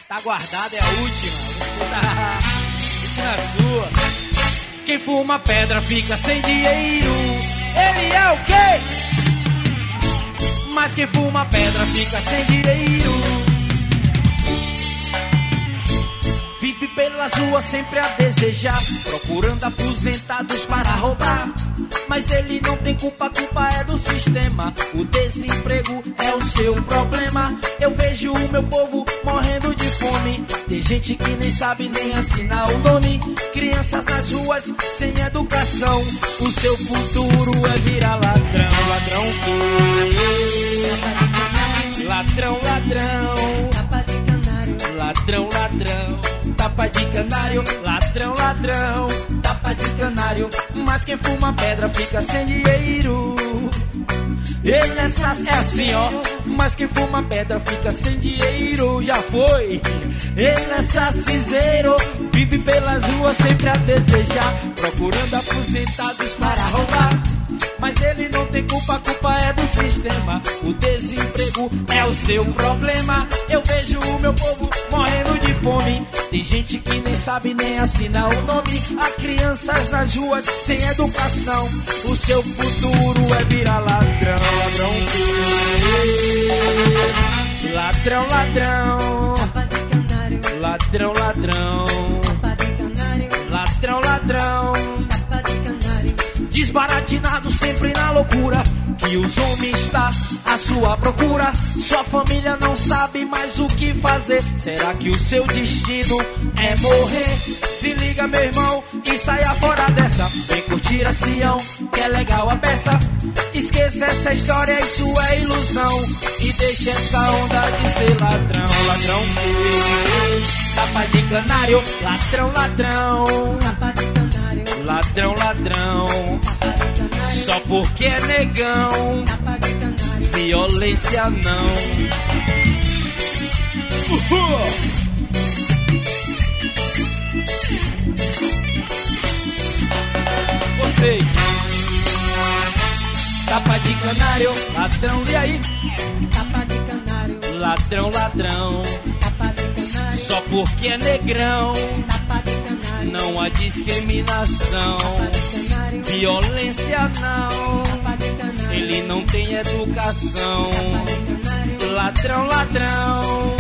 Tá guardada, é a última. Fica na sua. Quem fuma pedra fica sem dinheiro. Ele é o quê? Mas quem fuma pedra fica sem dinheiro. Vive pelas ruas sempre a desejar, procurando aposentados para roubar. Mas ele não tem culpa, a culpa é do sistema. O desemprego é o seu problema. Eu vejo o meu povo morrendo de fome. Tem gente que nem sabe nem assinar o nome. Crianças nas ruas sem educação. O seu futuro é virar ladrão. Ladrão que ladrão, ladrão. Ladrão, ladrão, tapa de canário. Ladrão, ladrão, tapa de canário. Mas quem fuma pedra fica sem dinheiro. Ele é assim, ó. Mas quem fuma pedra fica sem dinheiro. Já foi. Ele é saciseiro. Vive pelas ruas sempre a desejar, procurando aposentados para roubar. Mas ele não tem culpa, a culpa é do sistema. O desemprego é o seu problema. Eu vejo o meu povo morrendo de fome. Tem gente que nem sabe nem assinar o nome. Há crianças nas ruas sem educação. O seu futuro é virar ladrão. Ladrão, ladrão. Ladrão, ladrão. Ladrão, ladrão. Desbaratinado sempre na loucura, que os homens está à sua procura. Sua família não sabe mais o que fazer. Será que o seu destino é morrer? Se liga, meu irmão, e saia fora dessa. Vem curtir a Sião, que é legal a peça. Esqueça essa história, isso é ilusão. E deixa essa onda de ser ladrão. Ladrão que tapa de canário. Ladrão, ladrão. Tapa de canário. Ladrão, ladrão. Só porque é negão. Violência não. Vocês. Tapa de canário. Ladrão, e aí? Tapa de canário. Ladrão, ladrão. Tapa de canário. Só porque é negrão. Tapa de canário. Não há discriminação. Violência não. Ele não tem educação. Ladrão, ladrão.